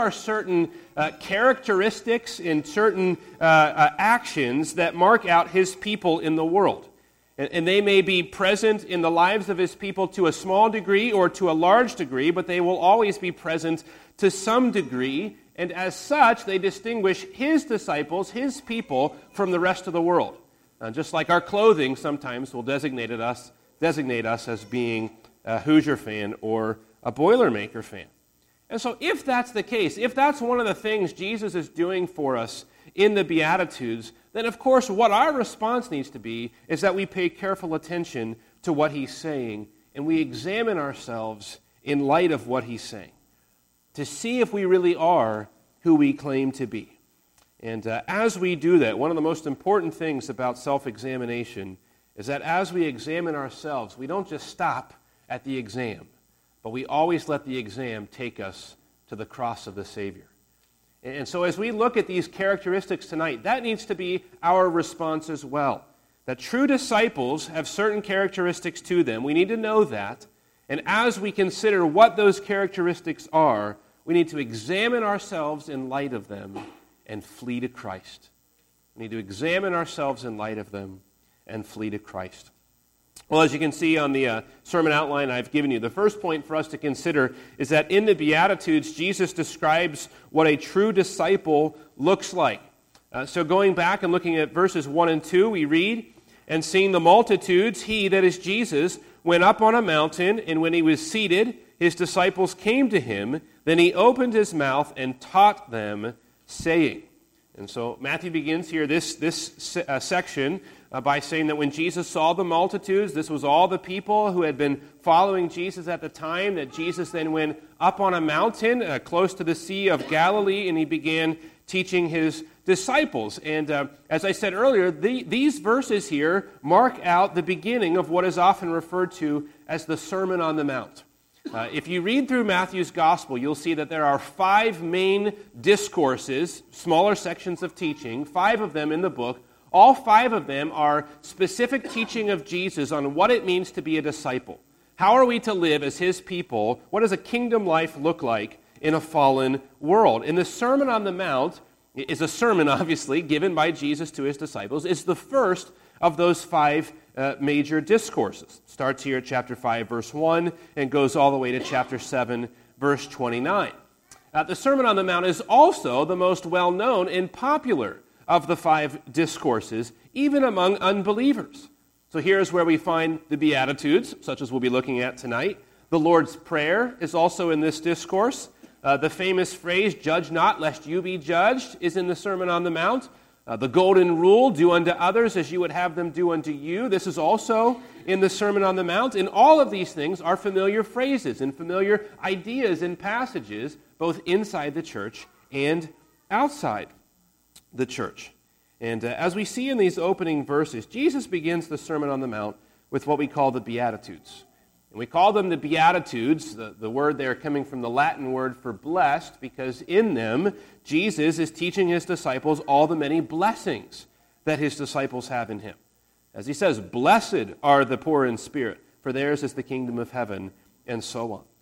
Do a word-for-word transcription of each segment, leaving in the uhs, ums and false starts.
are certain uh, characteristics and certain uh, uh, actions that mark out his people in the world. And, and they may be present in the lives of his people to a small degree or to a large degree, but they will always be present to some degree. And as such, they distinguish his disciples, his people, from the rest of the world. Uh, just like our clothing sometimes will designate us, designate us as being a Hoosier fan or a Boilermaker fan. And so if that's the case, if that's one of the things Jesus is doing for us in the Beatitudes, then of course what our response needs to be is that we pay careful attention to what he's saying and we examine ourselves in light of what he's saying to see if we really are who we claim to be. And uh, as we do that, one of the most important things about self-examination is that as we examine ourselves, we don't just stop at the exam, but we always let the exam take us to the cross of the Savior. And so as we look at these characteristics tonight, that needs to be our response as well. That true disciples have certain characteristics to them. We need to know that. And as we consider what those characteristics are, we need to examine ourselves in light of them and flee to Christ. We need to examine ourselves in light of them and flee to Christ. Well, as you can see on the uh, sermon outline I've given you, the first point for us to consider is that in the Beatitudes, Jesus describes what a true disciple looks like. Uh, so going back and looking at verses one and two, we read, "And seeing the multitudes, he, that is Jesus, went up on a mountain, and when he was seated, his disciples came to him. Then he opened his mouth and taught them, saying." And so Matthew begins here this, this uh, section uh, by saying that when Jesus saw the multitudes, this was all the people who had been following Jesus at the time, that Jesus then went up on a mountain uh, close to the Sea of Galilee, and he began teaching his disciples. And uh, as I said earlier, the, these verses here mark out the beginning of what is often referred to as the Sermon on the Mount. Uh, if you read through Matthew's Gospel, you'll see that there are five main discourses, smaller sections of teaching, five of them in the book. All five of them are specific teaching of Jesus on what it means to be a disciple. How are we to live as his people? What does a kingdom life look like in a fallen world? And the Sermon on the Mount is a sermon, obviously, given by Jesus to his disciples. It's the first of those five uh, major discourses. Starts here at chapter five, verse one, and goes all the way to chapter seven, verse twenty-nine. Uh, the Sermon on the Mount is also the most well-known and popular of the five discourses, even among unbelievers. So here's where we find the Beatitudes, such as we'll be looking at tonight. The Lord's Prayer is also in this discourse. Uh, the famous phrase, "Judge not, lest you be judged," is in the Sermon on the Mount. Uh, the golden rule, "Do unto others as you would have them do unto you." This is also in the Sermon on the Mount. And all of these things are familiar phrases and familiar ideas and passages, both inside the church and outside the church. And uh, as we see in these opening verses, Jesus begins the Sermon on the Mount with what we call the Beatitudes. And we call them the Beatitudes, the, the word there coming from the Latin word for blessed, because in them, Jesus is teaching his disciples all the many blessings that his disciples have in him. As he says, "Blessed are the poor in spirit, for theirs is the kingdom of heaven," and so on.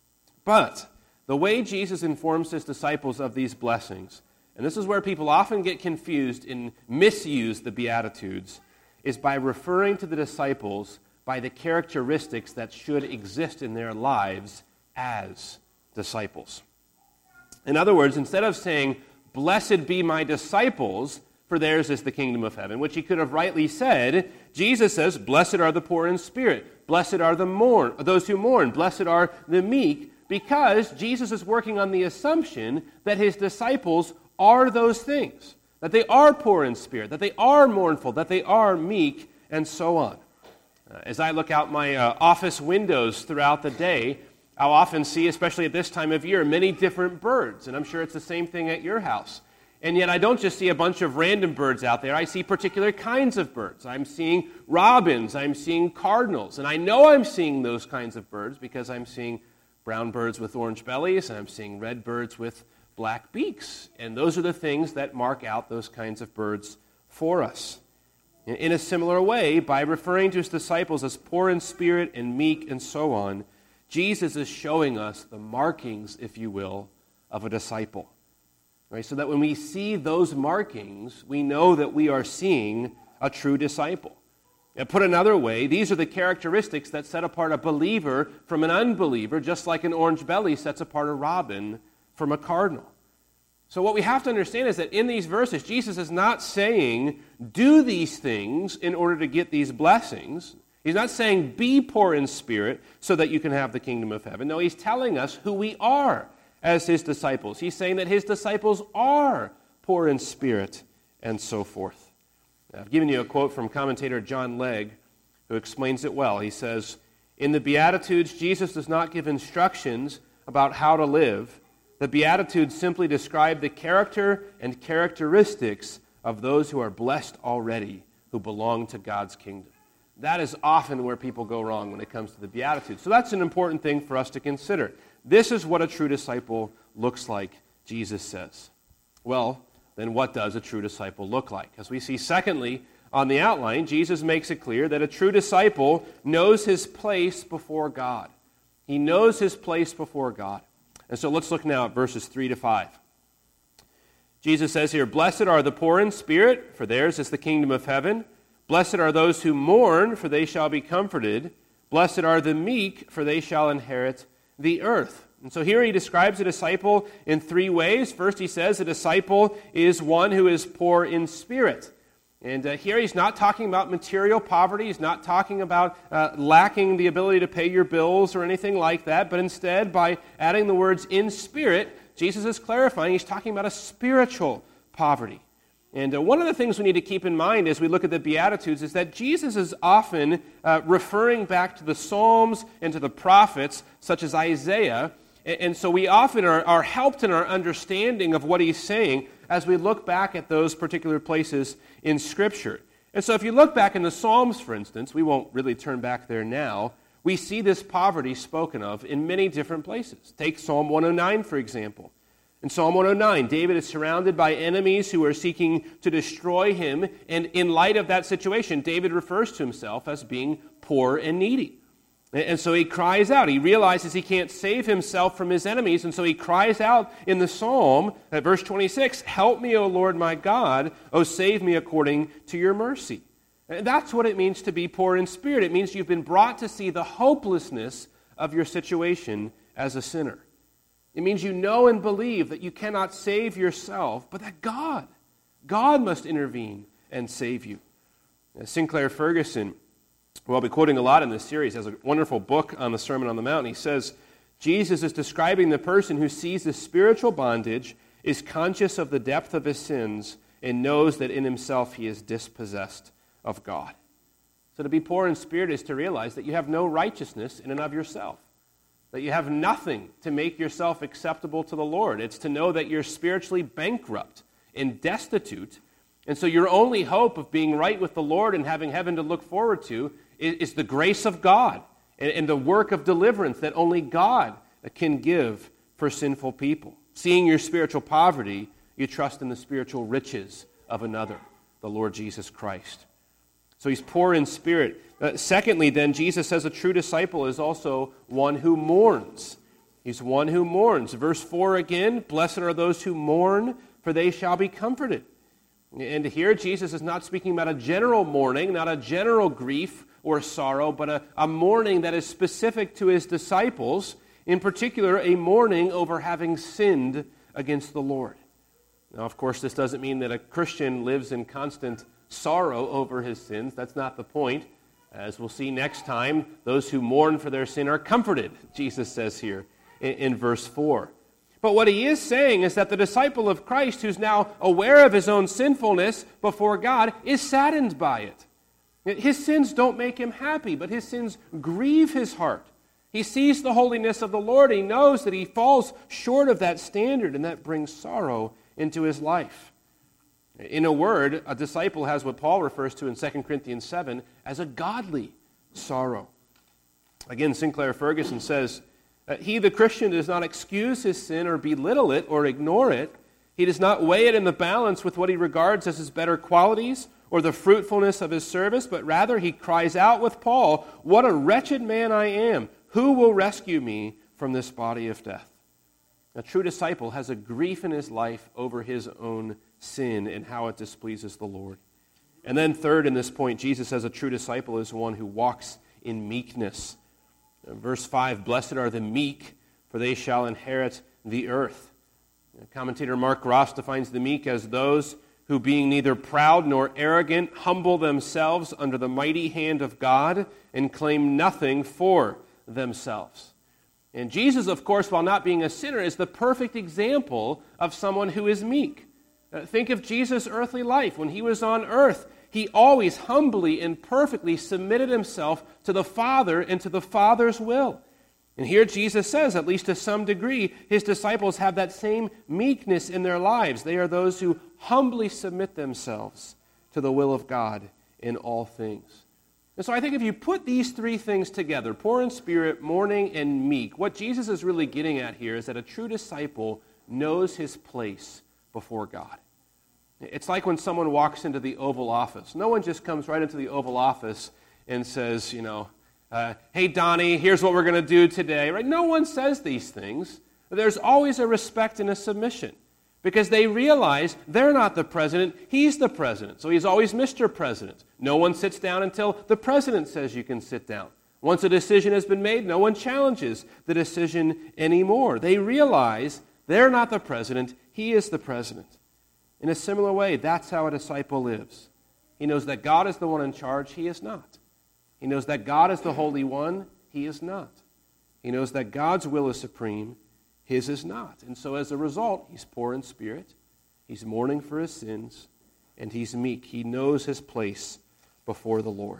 But the way Jesus informs his disciples of these blessings, and this is where people often get confused and misuse the Beatitudes, is by referring to the disciples by the characteristics that should exist in their lives as disciples. In other words, instead of saying, "Blessed be my disciples, for theirs is the kingdom of heaven," which he could have rightly said, Jesus says, "Blessed are the poor in spirit, blessed are the mourn, those who mourn, blessed are the meek," because Jesus is working on the assumption that his disciples are those things, that they are poor in spirit, that they are mournful, that they are meek, and so on. Uh, as I look out my uh, office windows throughout the day, I'll often see, especially at this time of year, many different birds, and I'm sure it's the same thing at your house. And yet I don't just see a bunch of random birds out there. I see particular kinds of birds. I'm seeing robins, I'm seeing cardinals, and I know I'm seeing those kinds of birds because I'm seeing brown birds with orange bellies, and I'm seeing red birds with black beaks. And those are the things that mark out those kinds of birds for us. In a similar way, by referring to his disciples as poor in spirit and meek and so on, Jesus is showing us the markings, if you will, of a disciple. Right? So that when we see those markings, we know that we are seeing a true disciple. And put another way, these are the characteristics that set apart a believer from an unbeliever, just like an orange belly sets apart a robin from a cardinal. So what we have to understand is that in these verses, Jesus is not saying, do these things in order to get these blessings. He's not saying, be poor in spirit so that you can have the kingdom of heaven. No, he's telling us who we are as his disciples. He's saying that his disciples are poor in spirit and so forth. Now, I've given you a quote from commentator John Legg, who explains it well. He says, in the Beatitudes, Jesus does not give instructions about how to live. The Beatitudes simply describe the character and characteristics of those who are blessed already, who belong to God's kingdom. That is often where people go wrong when it comes to the Beatitudes. So that's an important thing for us to consider. This is what a true disciple looks like, Jesus says. Well, then what does a true disciple look like? As we see, secondly, on the outline, Jesus makes it clear that a true disciple knows his place before God. He knows his place before God. And so let's look now at verses three to five. Jesus says here, blessed are the poor in spirit, for theirs is the kingdom of heaven. Blessed are those who mourn, for they shall be comforted. Blessed are the meek, for they shall inherit the earth. And so here he describes a disciple in three ways. First, he says a disciple is one who is poor in spirit. And uh, here he's not talking about material poverty. He's not talking about uh, lacking the ability to pay your bills or anything like that. But instead, by adding the words in spirit, Jesus is clarifying he's talking about a spiritual poverty. And uh, one of the things we need to keep in mind as we look at the Beatitudes is that Jesus is often uh, referring back to the Psalms and to the prophets, such as Isaiah. And, and so we often are, are helped in our understanding of what he's saying as we look back at those particular places in Scripture. And so if you look back in the Psalms, for instance, we won't really turn back there now, we see this poverty spoken of in many different places. Take Psalm one oh nine, for example. In Psalm one oh nine, David is surrounded by enemies who are seeking to destroy him, and in light of that situation, David refers to himself as being poor and needy. And so he cries out. He realizes he can't save himself from his enemies, and so he cries out in the psalm at verse twenty-six, help me, O Lord my God, O save me according to your mercy. And that's what it means to be poor in spirit. It means you've been brought to see the hopelessness of your situation as a sinner. It means you know and believe that you cannot save yourself, but that God, God must intervene and save you. Now, Sinclair Ferguson, who I'll be quoting a lot in this series, has a wonderful book on the Sermon on the Mount. He says, Jesus is describing the person who sees the spiritual bondage, is conscious of the depth of his sins, and knows that in himself he is dispossessed of God. So to be poor in spirit is to realize that you have no righteousness in and of yourself, that you have nothing to make yourself acceptable to the Lord. It's to know that you're spiritually bankrupt and destitute, and so your only hope of being right with the Lord and having heaven to look forward to is the grace of God and the work of deliverance that only God can give for sinful people. Seeing your spiritual poverty, you trust in the spiritual riches of another, the Lord Jesus Christ. So he's poor in spirit. Uh, secondly, then, Jesus says a true disciple is also one who mourns. He's one who mourns. Verse four again, blessed are those who mourn, for they shall be comforted. And here Jesus is not speaking about a general mourning, not a general grief or sorrow, but a, a mourning that is specific to his disciples, in particular a mourning over having sinned against the Lord. Now, of course, this doesn't mean that a Christian lives in constant sorrow over his sins. That's not the point. As we'll see next time, those who mourn for their sin are comforted, Jesus says here in, in verse four. But what he is saying is that the disciple of Christ, who's now aware of his own sinfulness before God, is saddened by it. His sins don't make him happy, but his sins grieve his heart. He sees the holiness of the Lord. He knows that he falls short of that standard, and that brings sorrow into his life. In a word, a disciple has what Paul refers to in Second Corinthians seven as a godly sorrow. Again, Sinclair Ferguson says, he, the Christian, does not excuse his sin or belittle it or ignore it. He does not weigh it in the balance with what he regards as his better qualities or the fruitfulness of his service, but rather he cries out with Paul, what a wretched man I am! Who will rescue me from this body of death? A true disciple has a grief in his life over his own sin and how it displeases the Lord. And then third in this point, Jesus says a true disciple is one who walks in meekness. In verse five, blessed are the meek, for they shall inherit the earth. Commentator Mark Ross defines the meek as those who, being neither proud nor arrogant, humble themselves under the mighty hand of God and claim nothing for themselves. And Jesus, of course, while not being a sinner, is the perfect example of someone who is meek. Uh, think of Jesus' earthly life. When he was on earth, he always humbly and perfectly submitted himself to the Father and to the Father's will. And here Jesus says, at least to some degree, his disciples have that same meekness in their lives. They are those who humbly submit themselves to the will of God in all things. And so I think if you put these three things together, poor in spirit, mourning, and meek, what Jesus is really getting at here is that a true disciple knows his place before God. It's like when someone walks into the Oval Office. No one just comes right into the Oval Office and says, you know, uh, hey, Donnie, here's what we're going to do today. Right? No one says these things. There's always a respect and a submission because they realize they're not the president, he's the president. So he's always Mister President. No one sits down until the president says you can sit down. Once a decision has been made, no one challenges the decision anymore. They realize they're not the president, he is the president. In a similar way, that's how a disciple lives. He knows that God is the one in charge, he is not. He knows that God is the Holy One, he is not. He knows that God's will is supreme, his is not. And so as a result, he's poor in spirit, he's mourning for his sins, and he's meek. He knows his place before the Lord.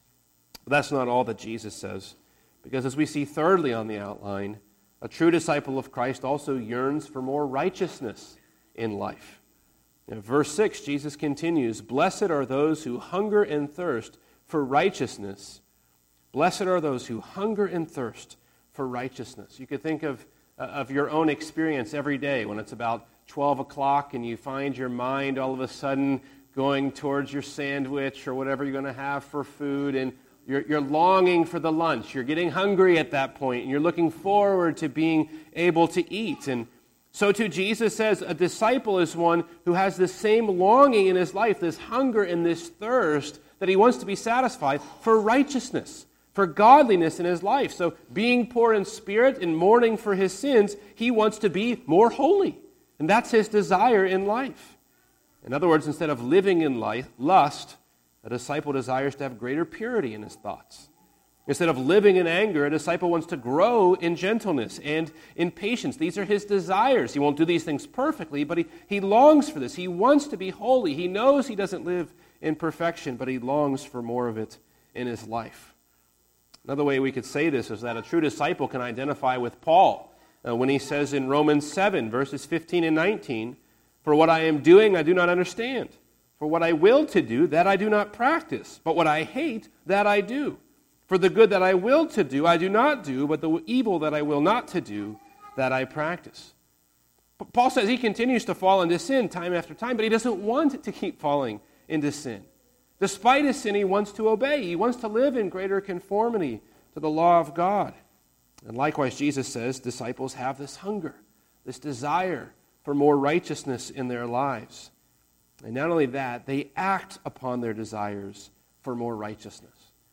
But that's not all that Jesus says, because as we see thirdly on the outline, a true disciple of Christ also yearns for more righteousness in life. In verse six, Jesus continues, blessed are those who hunger and thirst for righteousness. Blessed are those who hunger and thirst for righteousness. You could think of, uh, of your own experience every day when it's about twelve o'clock and you find your mind all of a sudden going towards your sandwich or whatever you're going to have for food, and you're, you're longing for the lunch. You're getting hungry at that point, and you're looking forward to being able to eat. And so too, Jesus says a disciple is one who has the same longing in his life, this hunger and this thirst that he wants to be satisfied for righteousness, for godliness in his life. So being poor in spirit and mourning for his sins, he wants to be more holy. And that's his desire in life. In other words, instead of living in life, lust, a disciple desires to have greater purity in his thoughts. Instead of living in anger, a disciple wants to grow in gentleness and in patience. These are his desires. He won't do these things perfectly, but he, he longs for this. He wants to be holy. He knows he doesn't live in perfection, but he longs for more of it in his life. Another way we could say this is that a true disciple can identify with Paul uh, when he says in Romans seven, verses fifteen and nineteen, for what I am doing I do not understand. For what I will to do, that I do not practice. But what I hate, that I do. For the good that I will to do, I do not do, but the evil that I will not to do, that I practice. Paul says he continues to fall into sin time after time, but he doesn't want to keep falling into sin. Despite his sin, he wants to obey. He wants to live in greater conformity to the law of God. And likewise, Jesus says disciples have this hunger, this desire for more righteousness in their lives. And not only that, they act upon their desires for more righteousness.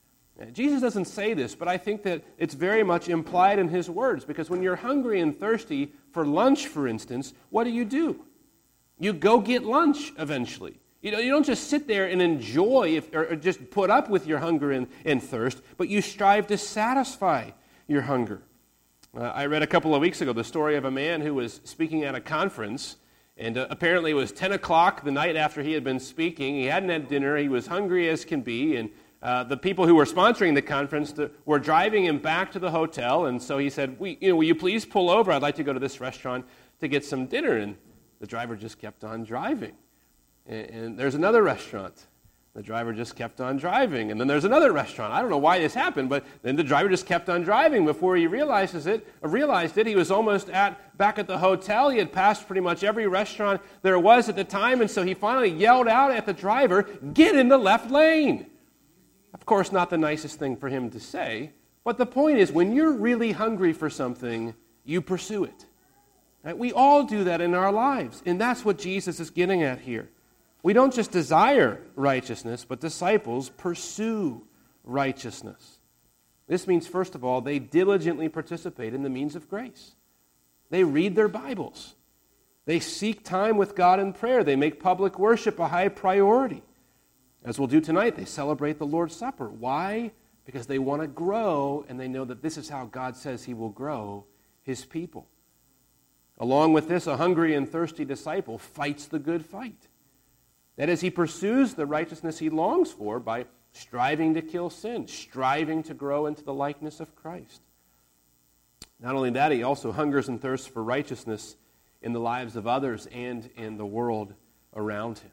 Jesus doesn't say this, but I think that it's very much implied in his words, because when you're hungry and thirsty for lunch, for instance, what do you do? You go get lunch eventually. You know, you don't just sit there and enjoy if, or just put up with your hunger and, and thirst, but you strive to satisfy your hunger. Uh, I read a couple of weeks ago the story of a man who was speaking at a conference, and uh, apparently it was ten o'clock the night after he had been speaking. He hadn't had dinner. He was hungry as can be, and Uh, the people who were sponsoring the conference to, were driving him back to the hotel, and so he said, we, you know, will you please pull over? I'd like to go to this restaurant to get some dinner. And the driver just kept on driving. And, and there's another restaurant. The driver just kept on driving. And then there's another restaurant. I don't know why this happened, but then the driver just kept on driving. Before he realizes it, realized it, he was almost at back at the hotel. He had passed pretty much every restaurant there was at the time, and so he finally yelled out at the driver, "Get in the left lane." Of course, not the nicest thing for him to say, but the point is, when you're really hungry for something, you pursue it. Right? We all do that in our lives, and that's what Jesus is getting at here. We don't just desire righteousness, but disciples pursue righteousness. This means, first of all, they diligently participate in the means of grace. They read their Bibles. They seek time with God in prayer. They make public worship a high priority. As we'll do tonight, they celebrate the Lord's Supper. Why? Because they want to grow, and they know that this is how God says He will grow His people. Along with this, a hungry and thirsty disciple fights the good fight. That is, he pursues the righteousness he longs for by striving to kill sin, striving to grow into the likeness of Christ. Not only that, he also hungers and thirsts for righteousness in the lives of others and in the world around him.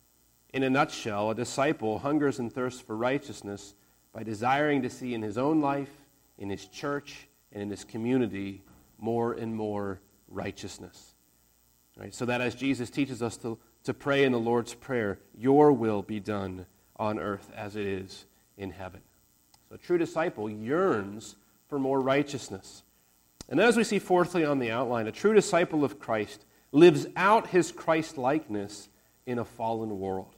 In a nutshell, a disciple hungers and thirsts for righteousness by desiring to see in his own life, in his church, and in his community more and more righteousness. Right? So that as Jesus teaches us to, to pray in the Lord's Prayer, your will be done on earth as it is in heaven. So a true disciple yearns for more righteousness. And as we see fourthly on the outline, a true disciple of Christ lives out his Christ-likeness in a fallen world.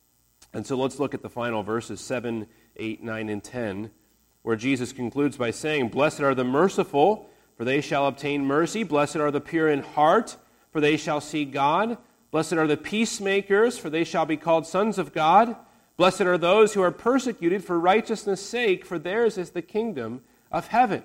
And so let's look at the final verses, seven, eight, nine, and ten, where Jesus concludes by saying, "Blessed are the merciful, for they shall obtain mercy. Blessed are the pure in heart, for they shall see God. Blessed are the peacemakers, for they shall be called sons of God. Blessed are those who are persecuted for righteousness' sake, for theirs is the kingdom of heaven."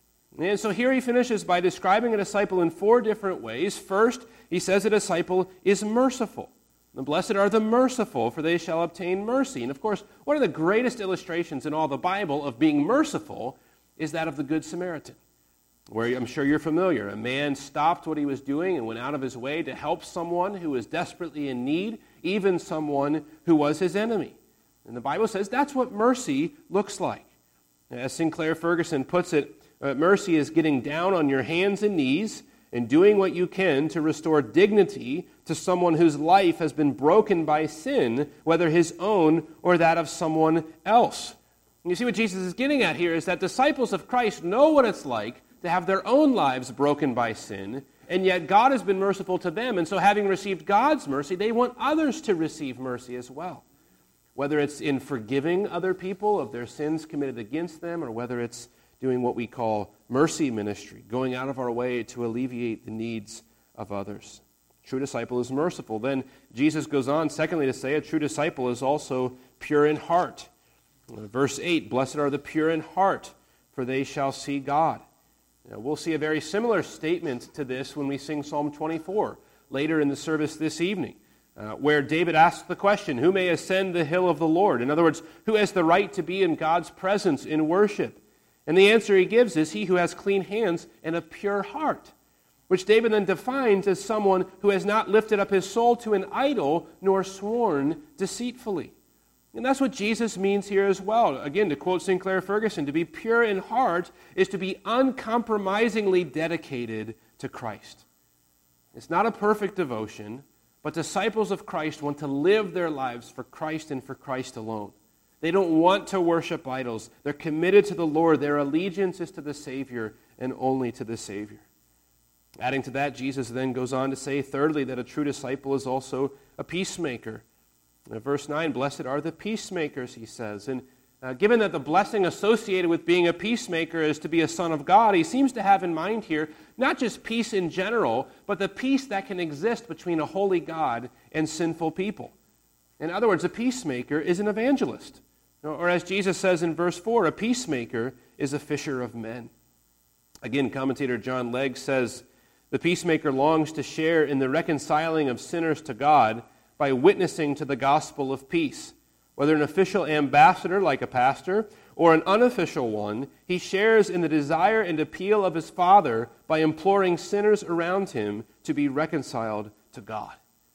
And so here he finishes by describing a disciple in four different ways. First, he says a disciple is merciful. And blessed are the merciful, for they shall obtain mercy. And of course, one of the greatest illustrations in all the Bible of being merciful is that of the Good Samaritan, where I'm sure you're familiar. A man stopped what he was doing and went out of his way to help someone who was desperately in need, even someone who was his enemy. And the Bible says that's what mercy looks like. As Sinclair Ferguson puts it, uh, mercy is getting down on your hands and knees and doing what you can to restore dignity to someone whose life has been broken by sin, whether his own or that of someone else. And you see what Jesus is getting at here is that disciples of Christ know what it's like to have their own lives broken by sin, and yet God has been merciful to them, and so having received God's mercy, they want others to receive mercy as well. Whether it's in forgiving other people of their sins committed against them, or whether it's doing what we call mercy ministry, going out of our way to alleviate the needs of others. True disciple is merciful. Then Jesus goes on, secondly, to say a true disciple is also pure in heart. Verse eight, "Blessed are the pure in heart, for they shall see God." Now, we'll see a very similar statement to this when we sing Psalm twenty-four later in the service this evening, uh, where David asks the question, who may ascend the hill of the Lord? In other words, who has the right to be in God's presence in worship? And the answer he gives is he who has clean hands and a pure heart, which David then defines as someone who has not lifted up his soul to an idol nor sworn deceitfully. And that's what Jesus means here as well. Again, to quote Sinclair Ferguson, to be pure in heart is to be uncompromisingly dedicated to Christ. It's not a perfect devotion, but disciples of Christ want to live their lives for Christ and for Christ alone. They don't want to worship idols. They're committed to the Lord. Their allegiance is to the Savior and only to the Savior. Adding to that, Jesus then goes on to say, thirdly, that a true disciple is also a peacemaker. In verse nine, "Blessed are the peacemakers," he says. And uh, given that the blessing associated with being a peacemaker is to be a son of God, he seems to have in mind here not just peace in general, but the peace that can exist between a holy God and sinful people. In other words, a peacemaker is an evangelist. Or as Jesus says in verse four, a peacemaker is a fisher of men. Again, commentator John Legg says, "The peacemaker longs to share in the reconciling of sinners to God by witnessing to the gospel of peace. Whether an official ambassador like a pastor or an unofficial one, he shares in the desire and appeal of his Father by imploring sinners around him to be reconciled to God."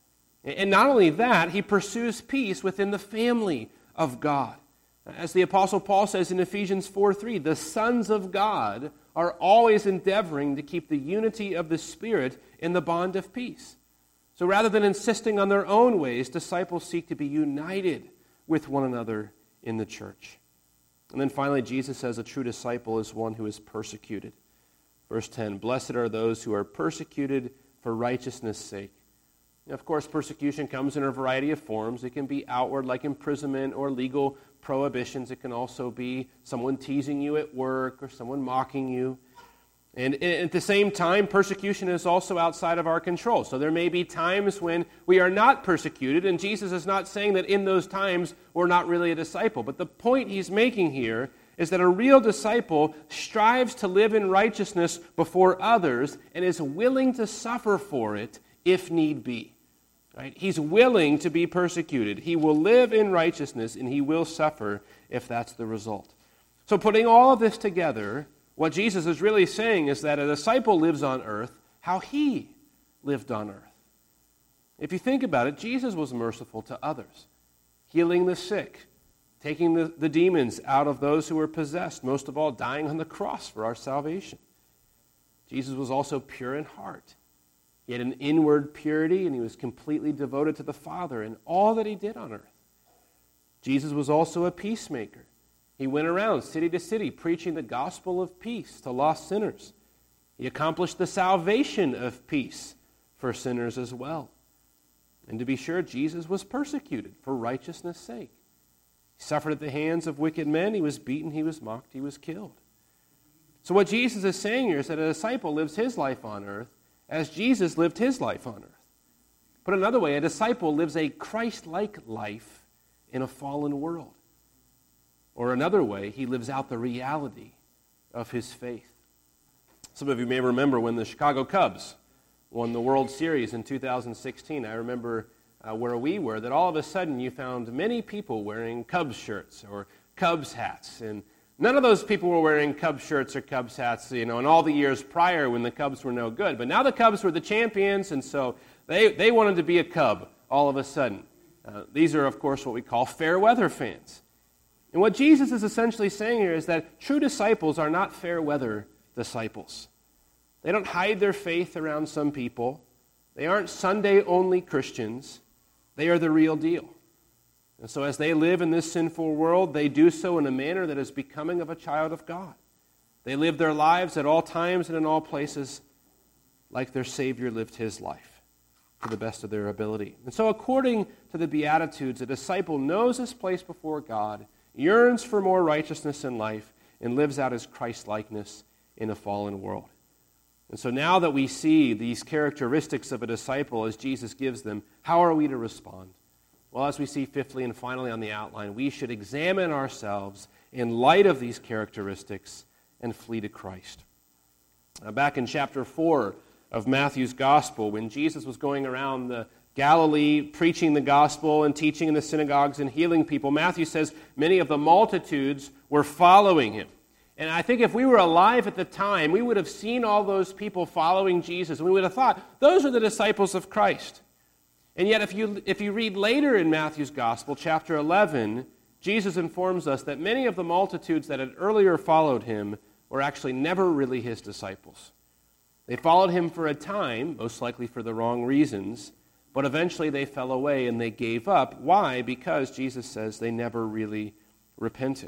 And not only that, he pursues peace within the family of God. As the Apostle Paul says in Ephesians four three, the sons of God are always endeavoring to keep the unity of the Spirit in the bond of peace. So rather than insisting on their own ways, disciples seek to be united with one another in the church. And then finally, Jesus says a true disciple is one who is persecuted. Verse ten, "Blessed are those who are persecuted for righteousness' sake. Of course, persecution comes in a variety of forms. It can be outward, like imprisonment or legal prohibitions. It can also be someone teasing you at work or someone mocking you. And at the same time, persecution is also outside of our control. So there may be times when we are not persecuted, and Jesus is not saying that in those times we're not really a disciple. But the point he's making here is that a real disciple strives to live in righteousness before others and is willing to suffer for it if need be. Right? He's willing to be persecuted. He will live in righteousness, and he will suffer if that's the result. So putting all of this together, what Jesus is really saying is that a disciple lives on earth how he lived on earth. If you think about it, Jesus was merciful to others, healing the sick, taking the, the demons out of those who were possessed, most of all dying on the cross for our salvation. Jesus was also pure in heart. He had an inward purity, and he was completely devoted to the Father in all that he did on earth. Jesus was also a peacemaker. He went around city to city preaching the gospel of peace to lost sinners. He accomplished the salvation of peace for sinners as well. And to be sure, Jesus was persecuted for righteousness' sake. He suffered at the hands of wicked men. He was beaten, he was mocked, he was killed. So what Jesus is saying here is that a disciple lives his life on earth as Jesus lived his life on earth. Put another way, a disciple lives a Christ-like life in a fallen world. Or another way, he lives out the reality of his faith. Some of you may remember when the Chicago Cubs won the World Series in two thousand sixteen. I remember uh, where we were, that all of a sudden you found many people wearing Cubs shirts or Cubs hats. And none of those people were wearing Cubs shirts or Cubs hats, you know, in all the years prior when the Cubs were no good. But now the Cubs were the champions, and so they, they wanted to be a Cub all of a sudden. Uh, these are, of course, what we call fair weather fans. And what Jesus is essentially saying here is that true disciples are not fair weather disciples. They don't hide their faith around some people. They aren't Sunday-only Christians. They are the real deal. And so as they live in this sinful world, they do so in a manner that is becoming of a child of God. They live their lives at all times and in all places like their Savior lived his life to the best of their ability. And so according to the Beatitudes, a disciple knows his place before God, yearns for more righteousness in life, and lives out his Christ-likeness in a fallen world. And so now that we see these characteristics of a disciple as Jesus gives them, how are we to respond? Well, as we see fifthly and finally on the outline, we should examine ourselves in light of these characteristics and flee to Christ. Now, back in chapter four of Matthew's Gospel, when Jesus was going around the Galilee preaching the gospel and teaching in the synagogues and healing people, Matthew says many of the multitudes were following him. And I think if we were alive at the time, we would have seen all those people following Jesus, and we would have thought, those are the disciples of Christ. And yet if you, if you read later in Matthew's Gospel, chapter eleven, Jesus informs us that many of the multitudes that had earlier followed him were actually never really his disciples. They followed him for a time, most likely for the wrong reasons, but eventually they fell away and they gave up. Why? Because Jesus says they never really repented.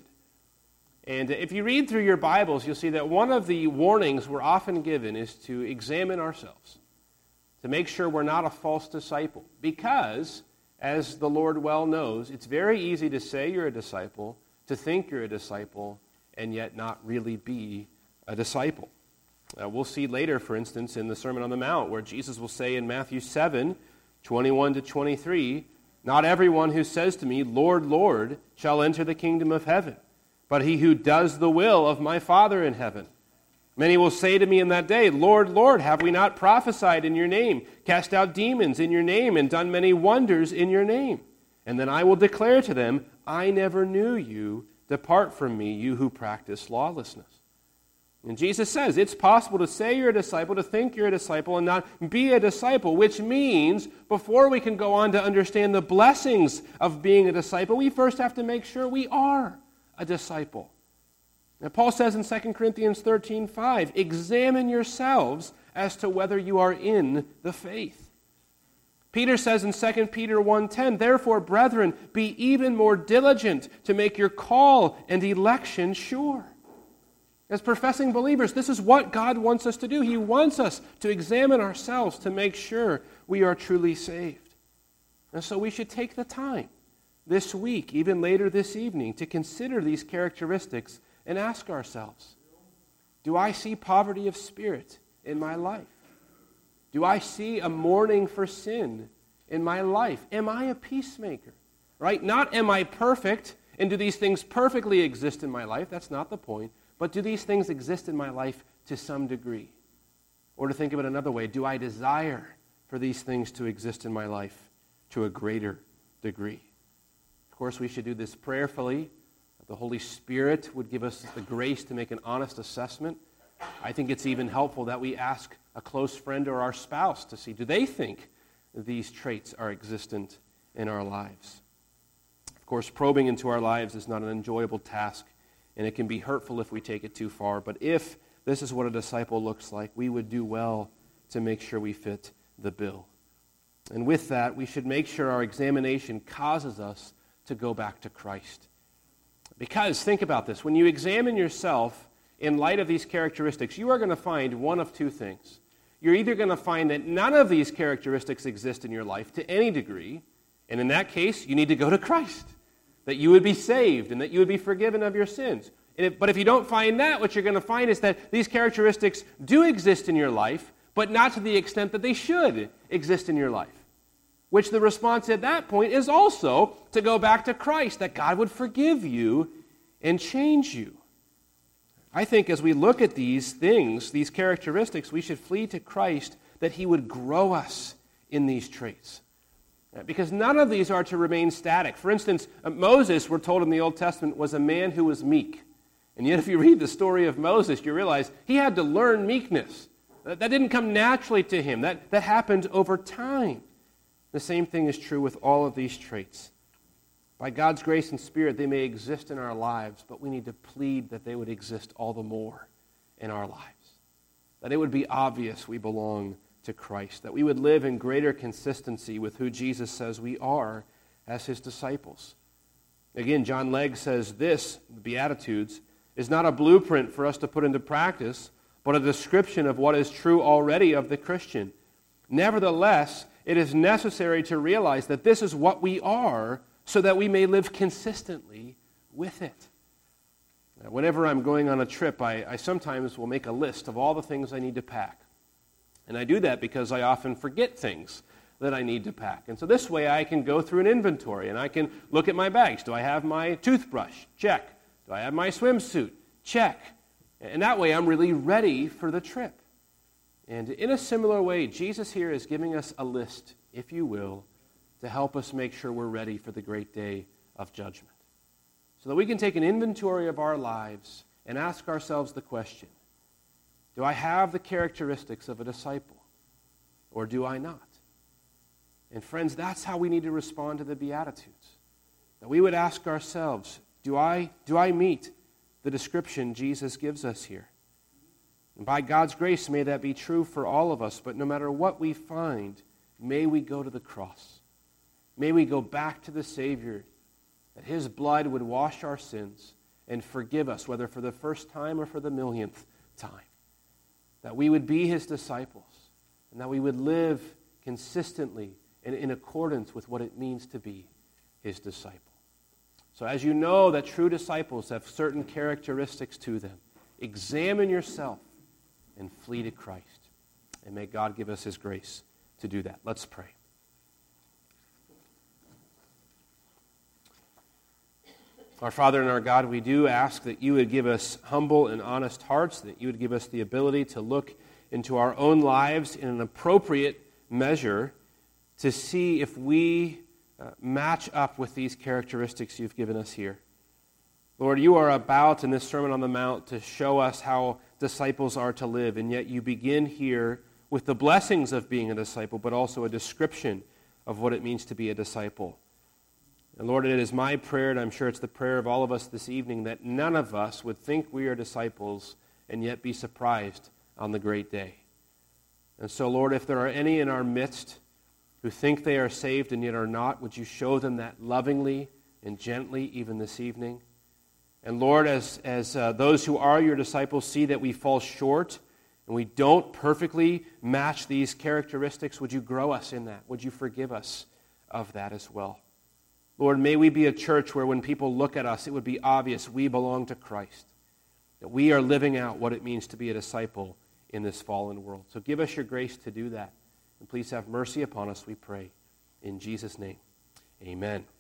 And if you read through your Bibles, you'll see that one of the warnings we're often given is to examine ourselves, to make sure we're not a false disciple. Because, as the Lord well knows, it's very easy to say you're a disciple, to think you're a disciple, and yet not really be a disciple. Uh, we'll see later, for instance, in the Sermon on the Mount, where Jesus will say in Matthew seven, twenty-one to twenty-three, "Not everyone who says to me, 'Lord, Lord,' shall enter the kingdom of heaven, but he who does the will of my Father in heaven. Many will say to me in that day, 'Lord, Lord, have we not prophesied in your name, cast out demons in your name, and done many wonders in your name?' And then I will declare to them, 'I never knew you. Depart from me, you who practice lawlessness.'" And Jesus says it's possible to say you're a disciple, to think you're a disciple, and not be a disciple, which means before we can go on to understand the blessings of being a disciple, we first have to make sure we are a disciple. Now, Paul says in Second Corinthians thirteen five, "Examine yourselves as to whether you are in the faith." Peter says in Second Peter one ten, "Therefore, brethren, be even more diligent to make your call and election sure." As professing believers, this is what God wants us to do. He wants us to examine ourselves to make sure we are truly saved. And so we should take the time this week, even later this evening, to consider these characteristics and ask ourselves, do I see poverty of spirit in my life? Do I see a mourning for sin in my life? Am I a peacemaker? Right? Not am I perfect, and do these things perfectly exist in my life? That's not the point. But do these things exist in my life to some degree? Or to think of it another way, do I desire for these things to exist in my life to a greater degree? Of course, we should do this prayerfully. The Holy Spirit would give us the grace to make an honest assessment. I think it's even helpful that we ask a close friend or our spouse to see, do they think these traits are existent in our lives? Of course, probing into our lives is not an enjoyable task, and it can be hurtful if we take it too far. But if this is what a disciple looks like, we would do well to make sure we fit the bill. And with that, we should make sure our examination causes us to go back to Christ. Because, think about this, when you examine yourself in light of these characteristics, you are going to find one of two things. You're either going to find that none of these characteristics exist in your life to any degree, and in that case, you need to go to Christ, that you would be saved and that you would be forgiven of your sins. And if, but if you don't find that, what you're going to find is that these characteristics do exist in your life, but not to the extent that they should exist in your life. Which the response at that point is also to go back to Christ, that God would forgive you and change you. I think as we look at these things, these characteristics, we should flee to Christ that he would grow us in these traits. Because none of these are to remain static. For instance, Moses, we're told in the Old Testament, was a man who was meek. And yet if you read the story of Moses, you realize he had to learn meekness. That didn't come naturally to him. That, that happened over time. The same thing is true with all of these traits. By God's grace and Spirit, they may exist in our lives, but we need to plead that they would exist all the more in our lives. That it would be obvious we belong to Christ, that we would live in greater consistency with who Jesus says we are as his disciples. Again, John Legg says this, the Beatitudes, is not a blueprint for us to put into practice, but a description of what is true already of the Christian. Nevertheless, it is necessary to realize that this is what we are so that we may live consistently with it. Now, whenever I'm going on a trip, I, I sometimes will make a list of all the things I need to pack. And I do that because I often forget things that I need to pack. And so this way I can go through an inventory and I can look at my bags. Do I have my toothbrush? Check. Do I have my swimsuit? Check. And that way I'm really ready for the trip. And in a similar way, Jesus here is giving us a list, if you will, to help us make sure we're ready for the great day of judgment. So that we can take an inventory of our lives and ask ourselves the question, do I have the characteristics of a disciple, or do I not? And friends, that's how we need to respond to the Beatitudes. That we would ask ourselves, do I, do I meet the description Jesus gives us here? And by God's grace, may that be true for all of us, but no matter what we find, may we go to the cross. May we go back to the Savior, that his blood would wash our sins and forgive us, whether for the first time or for the millionth time. That we would be his disciples, and that we would live consistently and in accordance with what it means to be his disciple. So as you know that true disciples have certain characteristics to them, examine yourself and flee to Christ. And may God give us his grace to do that. Let's pray. Our Father and our God, we do ask that you would give us humble and honest hearts, that you would give us the ability to look into our own lives in an appropriate measure to see if we uh, match up with these characteristics you've given us here. Lord, you are about in this Sermon on the Mount to show us how disciples are to live, and yet you begin here with the blessings of being a disciple, but also a description of what it means to be a disciple. And Lord, it is my prayer, and I'm sure it's the prayer of all of us this evening, that none of us would think we are disciples and yet be surprised on the great day. And so, Lord, if there are any in our midst who think they are saved and yet are not, would you show them that lovingly and gently even this evening? And Lord, as, as uh, those who are your disciples see that we fall short and we don't perfectly match these characteristics, would you grow us in that? Would you forgive us of that as well? Lord, may we be a church where when people look at us, it would be obvious we belong to Christ, that we are living out what it means to be a disciple in this fallen world. So give us your grace to do that. And please have mercy upon us, we pray. In Jesus' name, amen.